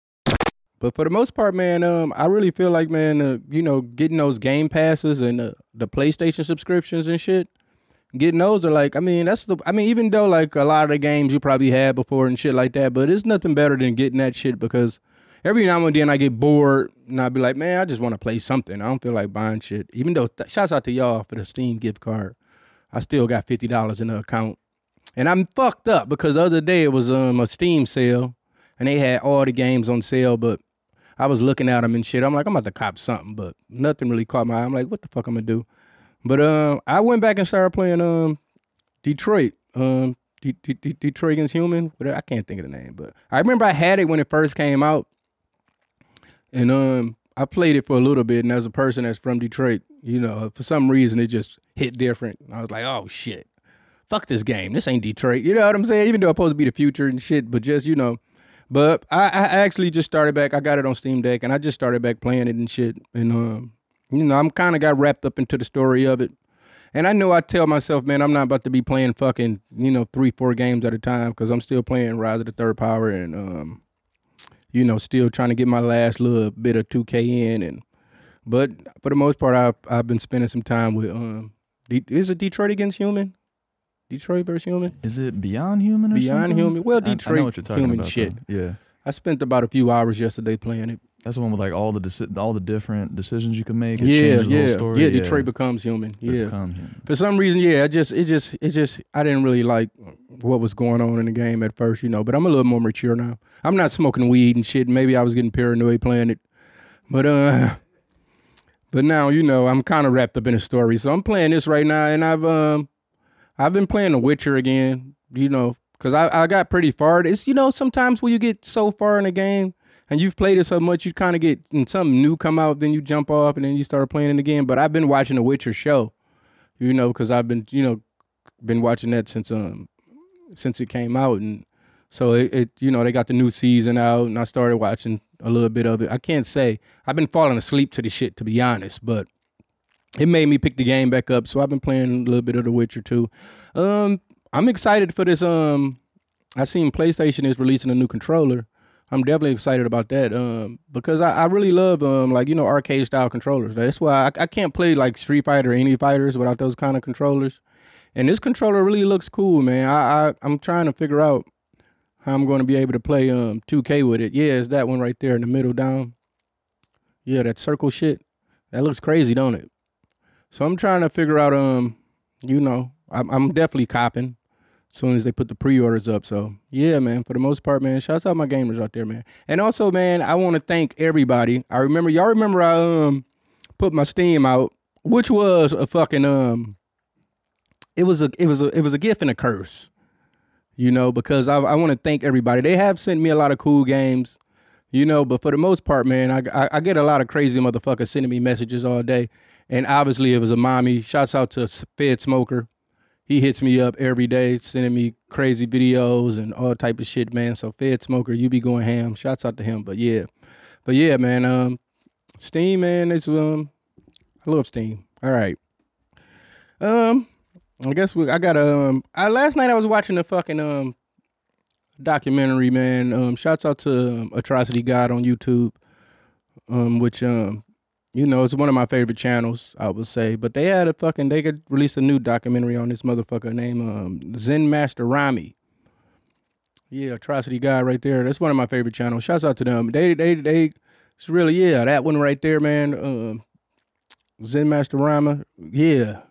But for the most part, man, um, I really feel like, man, uh, you know, getting those Game Passes and uh, the PlayStation subscriptions and shit, getting those are like, I mean, that's the, I mean, even though like a lot of the games you probably had before and shit like that, but it's nothing better than getting that shit because every now and then I get bored and I'll be like, man, I just want to play something. I don't feel like buying shit. Even though, th- shouts out to y'all for the Steam gift card. I still got fifty dollars in the account. And I'm fucked up because the other day it was um, a Steam sale and they had all the games on sale, but I was looking at them and shit. I'm like, I'm about to cop something, but nothing really caught my eye. I'm like, what the fuck I'm gonna do? But uh, I went back and started playing um, Detroit. Um, D- D- D- Detroit Against Human. I can't think of the name, but I remember I had it when it first came out. And um, I played it for a little bit, and as a person that's from Detroit, you know, for some reason it just hit different. I was like, oh shit, fuck this game. This ain't Detroit. You know what I'm saying? Even though it's supposed to be the future and shit, but just, you know. But I, I actually just started back. I got it on Steam Deck, and I just started back playing it and shit. And, um, you know, I'm kind of got wrapped up into the story of it. And I know I tell myself, man, I'm not about to be playing fucking, you know, three, four games at a time because I'm still playing Rise of the Third Power and, um, you know, still trying to get my last little bit of two K in. And But for the most part, I've, I've been spending some time with, um, De- is it Detroit Against Human? Detroit versus Human?
Is it Beyond Human or
Beyond
something?
Human? Well,
I-
Detroit
I know what you're talking
Human
about,
shit.
though. Yeah.
I spent about a few hours yesterday playing it.
That's the one with like all the deci- all the different decisions you can make. It
Yeah,
changes the
yeah,
whole story.
yeah. Detroit becomes human.
They
Yeah.
become human.
For some reason, yeah, it just, it just, it just, I didn't really like what was going on in the game at first, you know. But I'm a little more mature now. I'm not smoking weed and shit. Maybe I was getting paranoid playing it, but uh, but now you know I'm kind of wrapped up in the story. So I'm playing this right now, and I've um, I've been playing The Witcher again, you know, because I I got pretty far. It's you know sometimes when you get so far in a game. And you've played it so much, you kind of get and something new come out, then you jump off, and then you start playing it again. But I've been watching The Witcher show, you know, because I've been, you know, been watching that since um since it came out, and so it, it, you know, they got the new season out, and I started watching a little bit of it. I can't say I've been falling asleep to the shit, to be honest, but it made me pick the game back up. So I've been playing a little bit of The Witcher too. Um, I'm excited for this. Um, I seen PlayStation is releasing a new controller. I'm definitely excited about that um, because I, I really love um, like, you know, arcade style controllers. That's why I, I can't play like Street Fighter or any fighters without those kind of controllers. And this controller really looks cool, man. I, I, I'm trying to figure out how I'm going to be able to play um, two K with it. Yeah, it's that one right there in the middle down. Yeah, that circle shit. That looks crazy, don't it? So I'm trying to figure out, um, you know, I'm, I'm definitely copping. As soon as they put the pre-orders up. So, yeah, man, for the most part, man, shouts out my gamers out there, man. And also, man, I want to thank everybody. I remember, y'all remember I um put my Steam out, which was a fucking, um, it was a, it was a, it was a gift and a curse, you know, because I, I want to thank everybody. They have sent me a lot of cool games, You know, but for the most part, man, I, I, I get a lot of crazy motherfuckers sending me messages all day. And obviously it was a mommy. Shouts out to Fed Smoker. He hits me up every day, sending me crazy videos and all type of shit, man. So Fed Smoker, you be going ham. Shouts out to him. But yeah. But yeah, man, um, Steam, man, it's um I love Steam. All right. Um, I guess we I got um I last night I was watching the fucking um documentary, man. Um, shouts out to um, Atrocity God on YouTube, um, which um, you know, it's one of my favorite channels, I would say. But they had a fucking they could release a new documentary on this motherfucker named um, Zen Master Rami. Yeah, Atrocity God right there. That's one of my favorite channels. Shouts out to them. They they they. It's really yeah that one right there, man. Um, Zen Master Rami. Yeah.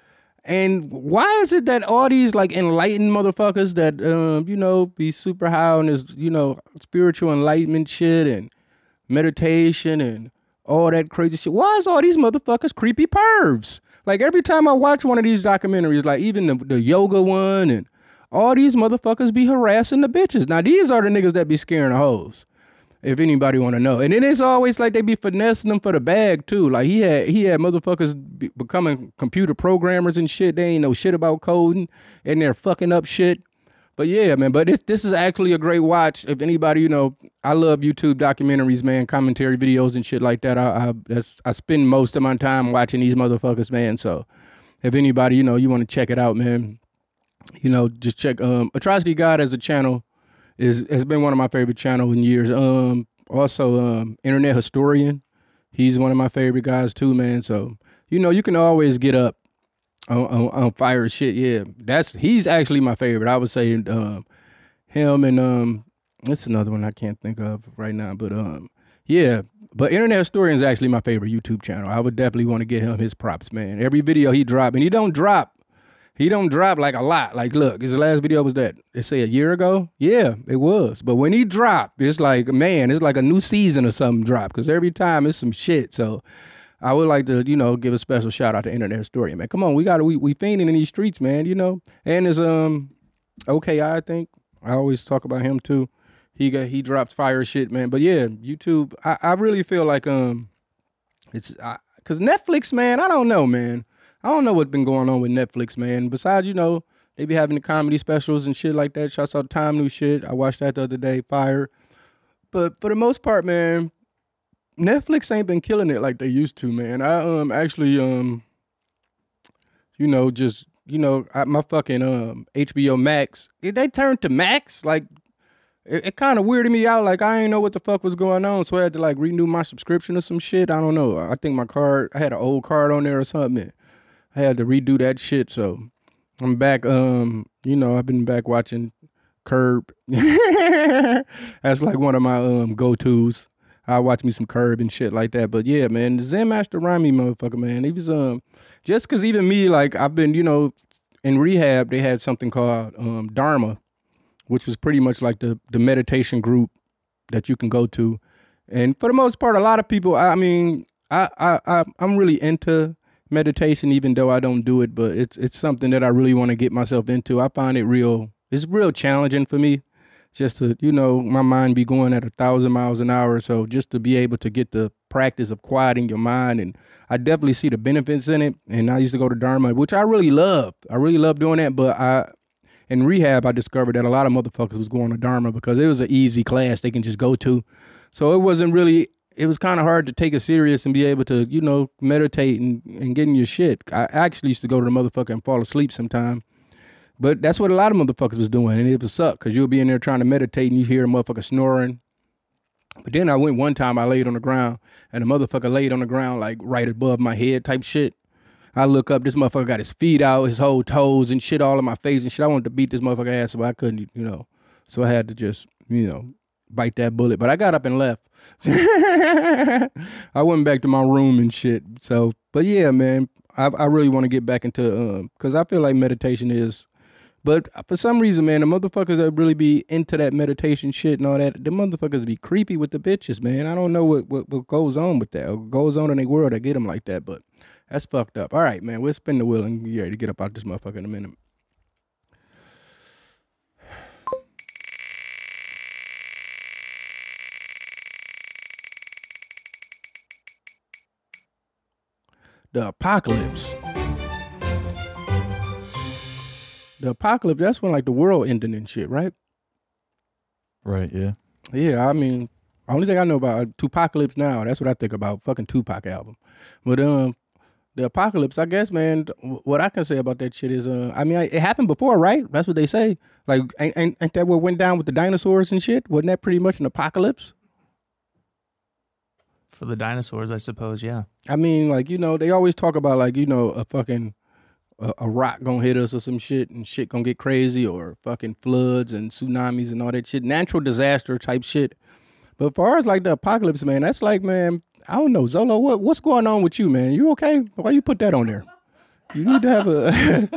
And why is it that all these like enlightened motherfuckers that um you know be super high on this you know spiritual enlightenment shit and meditation and all that crazy shit? Why is all these motherfuckers creepy pervs? Like every time I watch one of these documentaries, like even the, the yoga one and all these motherfuckers be harassing the bitches. Now these are the niggas that be scaring the hoes. If anybody want to know. And then it's always like they be finessing them for the bag too. Like he had he had motherfuckers be becoming computer programmers and shit. They ain't know shit about coding and they're fucking up shit. But yeah, man, but this, this is actually a great watch. If anybody, you know, I love YouTube documentaries, man, commentary videos and shit like that. I I, that's, I spend most of my time watching these motherfuckers, man. So if anybody, you know, you want to check it out, man, you know, just check um, Atrocity God as a channel. Is has been one of my favorite channels in years. Um, also, um, Internet Historian, he's one of my favorite guys too, man. So you know, you can always get up on, on, on fire shit. Yeah, that's he's actually my favorite. I would say um, him and um, it's another one I can't think of right now, but um, yeah. But Internet Historian is actually my favorite YouTube channel. I would definitely want to get him his props, man. Every video he drop, and he don't drop. He don't drop like a lot. Like, look, his last video was that, they say a year ago? Yeah, it was. But when he dropped, it's like, man, it's like a new season or something drop. Because every time it's some shit. So I would like to, you know, give a special shout out to Internet Historian, man. Come on, we got to, we, we fiending in these streets, man, you know. And there's, um, O K I, I think. I always talk about him too. He got, he drops fire shit, man. But yeah, YouTube, I, I really feel like, um, it's, because Netflix, man, I don't know, man. I don't know what's been going on with Netflix, man. Besides, you know, they be having the comedy specials and shit like that. Shouts out Time New Shit. I watched that the other day. Fire. But for the most part, man, Netflix ain't been killing it like they used to, man. I um actually um, you know, just you know, I, my fucking um H B O Max. They turned to Max. Like it, it kind of weirded me out. Like I didn't know what the fuck was going on, so I had to like renew my subscription or some shit. I don't know. I think my card. I had an old card on there or something. I had to redo that shit, so I'm back. Um, you know, I've been back watching Curb. That's like one of my um go-tos. I watch me some Curb and shit like that. But yeah, man, the Zen Master Rami motherfucker, man, he was um just because even me, like I've been, you know, in rehab, they had something called um Dharma, which was pretty much like the the meditation group that you can go to, and for the most part, a lot of people. I mean, I I, I I'm really into meditation, even though I don't do it, but it's it's something that I really want to get myself into. I find it real, it's real challenging for me just to, you know, my mind be going at a thousand miles an hour. So just to be able to get the practice of quieting your mind, and I definitely see the benefits in it. And I used to go to Dharma, which I really love. I really love doing that. But I, in rehab, I discovered that a lot of motherfuckers was going to Dharma because it was an easy class they can just go to. So it wasn't really, it was kind of hard to take it serious and be able to, you know, meditate and, and get in your shit. I actually used to go to the motherfucker and fall asleep sometime. But that's what a lot of motherfuckers was doing. And it was suck because you'll be in there trying to meditate and you hear a motherfucker snoring. But then I went one time, I laid on the ground and the motherfucker laid on the ground like right above my head type shit. I look up, this motherfucker got his feet out, his whole toes and shit all in my face and shit. I wanted to beat this motherfucker ass, but I couldn't, you know. So I had to just, you know, bite that bullet. But I got up and left. I went back to my room and shit. So, but yeah, man, I, I really want to get back into, um, because I feel like meditation is, but for some reason, man, the motherfuckers that really be into that meditation shit and all that, the motherfuckers be creepy with the bitches, man. I don't know what, what, what goes on with that, or goes on in their world that get them like that, but that's fucked up. All right, man, we'll spin the wheel and be ready to get up out this motherfucker in a minute. the apocalypse. The apocalypse, that's when like the world ending and shit, right?
Right, yeah.
Yeah, I mean, only thing I know about uh, Tupacalypse Now, that's what I think about, fucking Tupac album. But um, the apocalypse, I guess, man, what I can say about that shit is, uh, I mean, it happened before, right? That's what they say. Like, ain't, ain't, ain't that what went down with the dinosaurs and shit? Wasn't that pretty much an apocalypse?
For the dinosaurs, I suppose, yeah.
I mean, like, you know, they always talk about, like, you know, a fucking, a, a rock gonna hit us or some shit and shit gonna get crazy, or fucking floods and tsunamis and all that shit. Natural disaster type shit. But as far as, like, the apocalypse, man, that's like, man, I don't know, Zolo, what, what's going on with you, man? You okay? Why you put that on there? You need to have a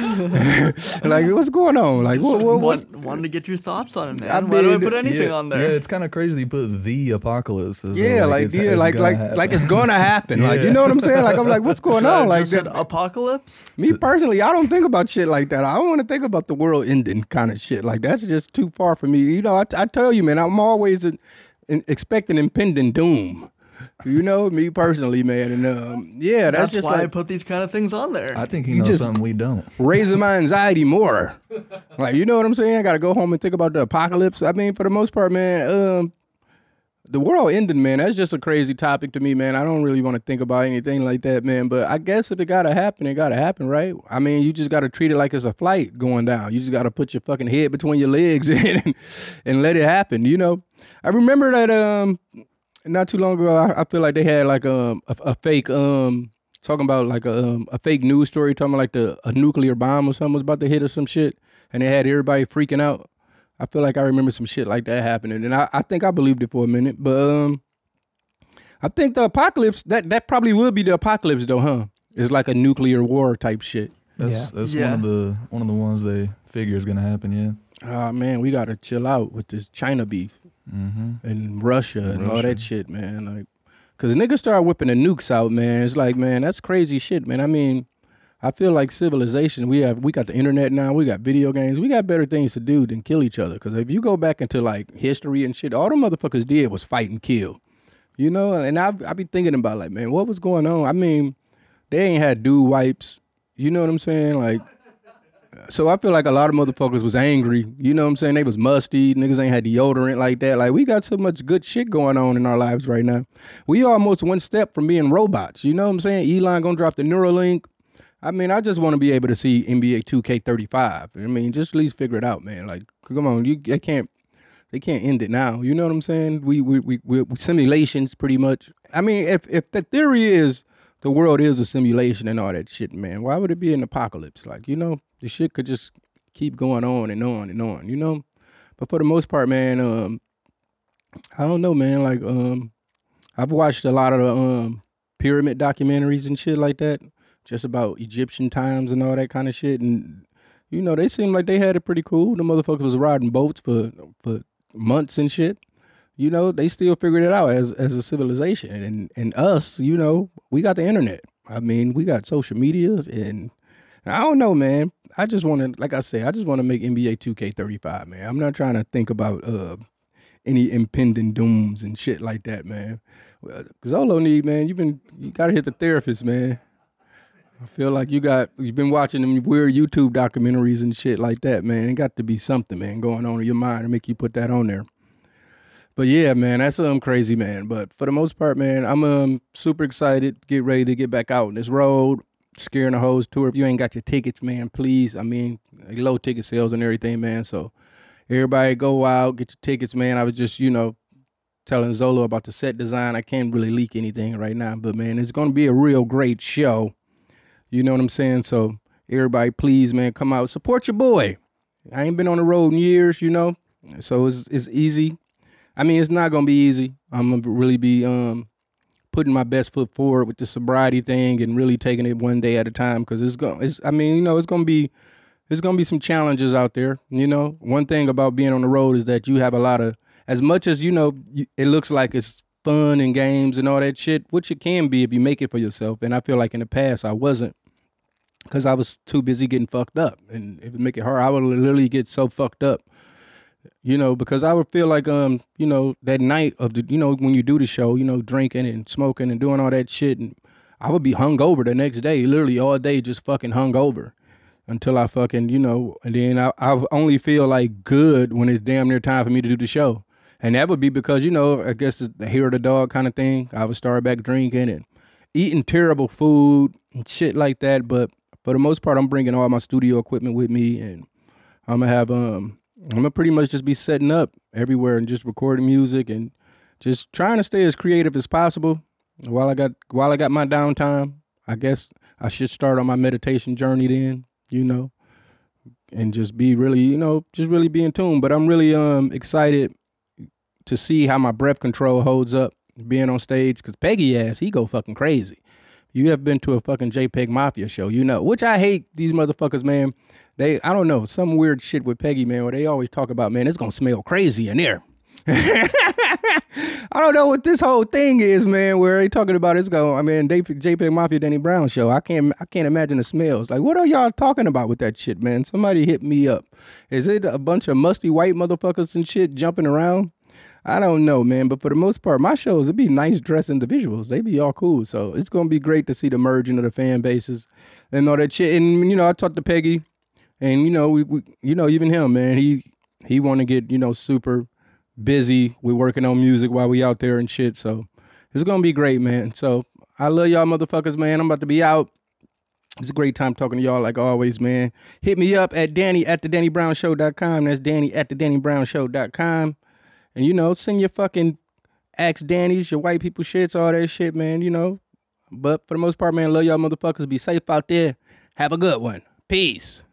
like, what's going on? Like, what? what what's...
Wanted to get your thoughts on it, man.
I
Why
mean,
do I put anything
yeah,
on there?
Yeah, it's kind of crazy you put the apocalypse. As
yeah,
well.
like,
it's,
yeah,
it's
like, like,
happen.
like it's gonna happen. yeah. Like, you know what I'm saying? Like, I'm like, what's going
Should I
on? Like,
just said
that,
apocalypse.
me personally, I don't think about shit like that. I don't want to think about the world ending kind of shit. Like, that's just too far for me. You know, I, I tell you, man, I'm always in, in, expecting impending doom. You know, me personally, man, and um, yeah, that's,
That's
just
why
like
I put these kind of things on there.
I think he
you
knows
just-
something we don't.
raising my anxiety more. Like, you know what I'm saying? I got to go home and think about the apocalypse. I mean, for the most part, man, um, the world ending, man, that's just a crazy topic to me, man. I don't really want to think about anything like that, man. But I guess if it got to happen, it got to happen, right? I mean, you just got to treat it like it's a flight going down. You just got to put your fucking head between your legs and, and let it happen, you know? I remember that um, not too long ago, I, I feel like they had like um, a, a fake... um. talking about like a um, a fake news story, talking about like the a nuclear bomb or something was about to hit or some shit, and they had everybody freaking out. I feel like I remember some shit like that happening, and I, I think I believed it for a minute. But um, I think the apocalypse that that probably will be the apocalypse though, huh? It's like a nuclear war type shit.
That's
Yeah.
that's
Yeah.
one of the one of the ones they figure is gonna happen. Yeah.
Oh man, we gotta chill out with this China beef
Mm-hmm.
and Russia and all
Russia.
that shit, man. Like, cause niggas start whipping the nukes out, man. It's like, man, that's crazy shit, man. I mean, I feel like civilization. We have, we got the internet now. We got video games. We got better things to do than kill each other. Cause if you go back into like history and shit, all the motherfuckers did was fight and kill, you know. And I, I be thinking about like, man, what was going on? I mean, they ain't had dude wipes. You know what I'm saying? Like, so I feel like a lot of motherfuckers was angry. You know what I'm saying? They was musty. Niggas ain't had deodorant like that. Like, we got so much good shit going on in our lives right now. We almost one step from being robots. You know what I'm saying? Elon gonna drop the Neuralink. I mean, I just want to be able to see N B A two K thirty-five. I mean, just at least figure it out, man. Like, come on, you they can't they can't end it now. You know what I'm saying? We we we, we simulations pretty much. I mean, if if the theory is the world is a simulation and all that shit, man, why would it be an apocalypse? Like, you know, the shit could just keep going on and on and on, you know? But for the most part, man, um, I don't know, man. Like, um, I've watched a lot of the um, pyramid documentaries and shit like that, just about Egyptian times and all that kind of shit. And, you know, they seem like they had it pretty cool. The motherfuckers was riding boats for for months and shit. You know, they still figured it out as as a civilization. And and us, you know, we got the internet. I mean, we got social media, and I don't know, man. I just want to, like I say, I just want to make N B A two K thirty-five, man. I'm not trying to think about uh, any impending dooms and shit like that, man. Well, Zolo need, man, you been, you got to hit the therapist, man. I feel like you got, you've been watching them weird YouTube documentaries and shit like that, man. It got to be something, man, going on in your mind to make you put that on there. But yeah, man, that's um crazy, man. But for the most part, man, I'm um super excited, get ready to get back out on this road, scaring the hoes tour. If you ain't got your tickets, man, please. I mean, low ticket sales and everything, man. So everybody go out, get your tickets, man. I was just, you know, telling Zolo about the set design. I can't really leak anything right now, but man, it's gonna be a real great show. You know what I'm saying? So everybody, please, man, come out, support your boy. I ain't been on the road in years, you know, so it's it's easy. I mean, it's not gonna be easy. I'm gonna really be um putting my best foot forward with the sobriety thing and really taking it one day at a time, because it's going. It's I mean, you know, it's gonna be it's gonna be some challenges out there. You know, one thing about being on the road is that you have a lot of, as much as you know, it looks like it's fun and games and all that shit, which it can be if you make it for yourself. And I feel like in the past I wasn't, because I was too busy getting fucked up, and if it make it hard, I would literally get so fucked up. You know, because I would feel like, um, you know, that night of the, you know, when you do the show, you know, drinking and smoking and doing all that shit, and I would be hungover the next day, literally all day, just fucking hungover until I fucking, you know, and then I, I only feel like good when it's damn near time for me to do the show. And that would be because, you know, I guess it's the hair of the dog kind of thing. I would start back drinking and eating terrible food and shit like that. But for the most part, I'm bringing all my studio equipment with me, and I'm gonna have um, I'm gonna pretty much just be setting up everywhere and just recording music and just trying to stay as creative as possible while I got while I got my downtime. I guess I should start on my meditation journey then, you know, and just be really, you know, just really be in tune. But I'm really um excited to see how my breath control holds up being on stage, because Peggy ass, he go fucking crazy. You have been to a fucking JPEG Mafia show, you know, which I hate these motherfuckers, man. They, I don't know, some weird shit with Peggy, man, where they always talk about, man, it's gonna smell crazy in there. I don't know what this whole thing is, man, where they talking about it's going, I mean, JPEG Mafia, Danny Brown show. I can't, I can't imagine the smells. Like, what are y'all talking about with that shit, man? Somebody hit me up. Is it a bunch of musty white motherfuckers and shit jumping around? I don't know, man, but for the most part, my shows, it'd be nice dressed individuals. They be all cool. So it's going to be great to see the merging of the fan bases and all that shit. And, you know, I talked to Peggy, and, you know, we, we you know, even him, man, he, he want to get, you know, super busy. We're working on music while we out there and shit. So it's going to be great, man. So I love y'all motherfuckers, man. I'm about to be out. It's a great time talking to y'all like always, man. Hit me up at Danny at the Danny Brown Show dot com. That's Danny at the Danny Brown Show dot com. And, you know, send your fucking Ask Danny's, your white people shits, all that shit, man, you know. But for the most part, man, love y'all motherfuckers. Be safe out there. Have a good one. Peace.